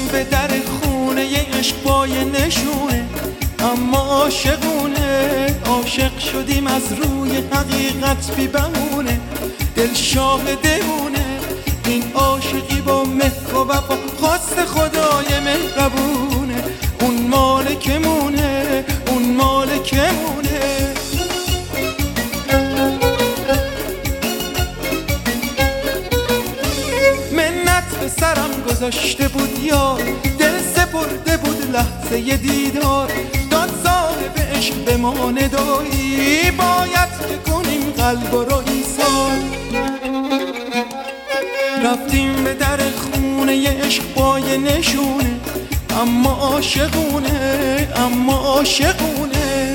به در خونه عشق با یه نشونه، اما عاشقونه. عاشق شدیم از روی حقیقت بی بهونه، دل شاهدمونه. این عاشقی با مهر و وفا خواست خدای مهربونه، اون مالکمونه، اون مالکمونه. منت به سرم گذاشته بود یار، دل سپرده بود لحظه ی دیدار. داد صاحب عشق به ما ندایی، باید که کنیم قلب رو ایثار. رفتیم به در خونه ی عشق با یه نشونه، اما عاشقونه، اما عاشقونه.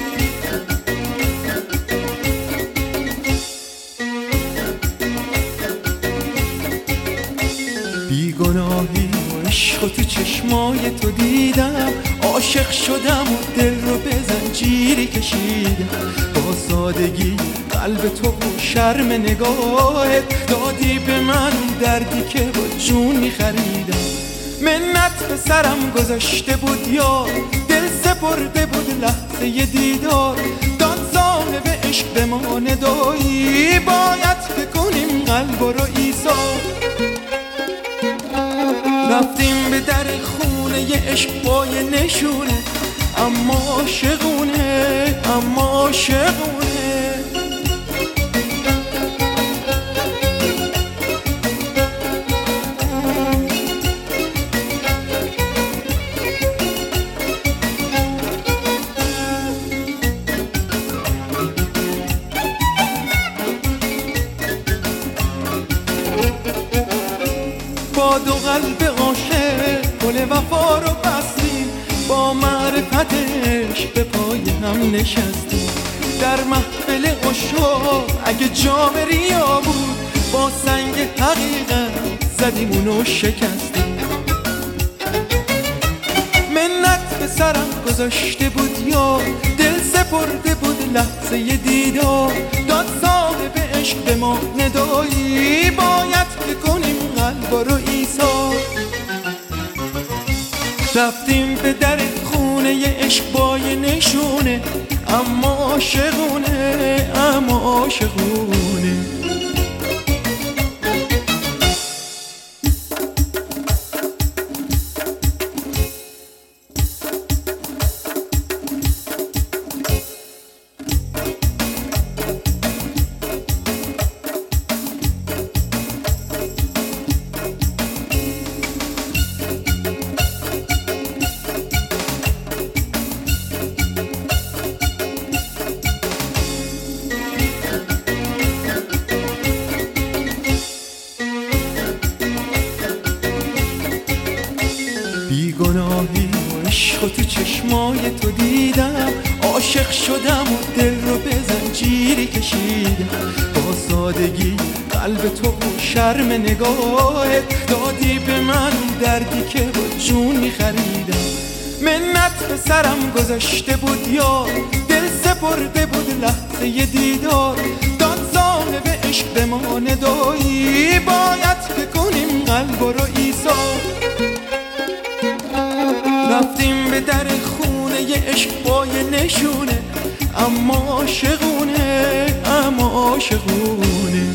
بیگناهی و عشق و تو چشمای تو دیدم، عاشق شدم و دل رو به زنجیری کشیدم. با سادگی قلب تو و شرم نگاهت دادی به من دردی که با جون می‌خریدم. منت به سرم گذاشته بود یار، دل سپرده بود لحظه ی دیدار. داد صاحب عشق به ما ندایی، باید که کنیم قلب رو ایثار. رفتیم به در خونه ی عشق با یه نشونه، اما عاشقونه، اما عاشقونه. با دو قلب عاشق گل وفا رو بستیم، با معرفتش به پای هم نشستیم. در محفل عشاق اگه جام ریا بود، با سنگ حقیقت زدیم اونو شکستیم. منت به سرم گذاشته بود یار، دل سپرده بود لحظه ی دیدار. داد صاحب عشق به ما ندایی، باید که کنیم قلب رو ایثار. رفتیم به در خونه ی عشق با یه نشونه، اما عاشقونه، اما عاشقونه. بیگناهی و عشق و تو چشمای تو دیدم، عاشق شدم و دل رو به زنجیری کشیدم. با سادگی قلب تو و شرم نگاهت دادی به من دردی که با جون می‌خریدم. منت به سرم گذاشته بود یار، دل سپرده بود لحظه ی دیدار. داد صاحب عشق به ما ندایی، باید که کنیم قلب رو ایثار. رفتیم به در خونه ی عشق با یه نشونه، اما عاشقونه، اما عاشقونه.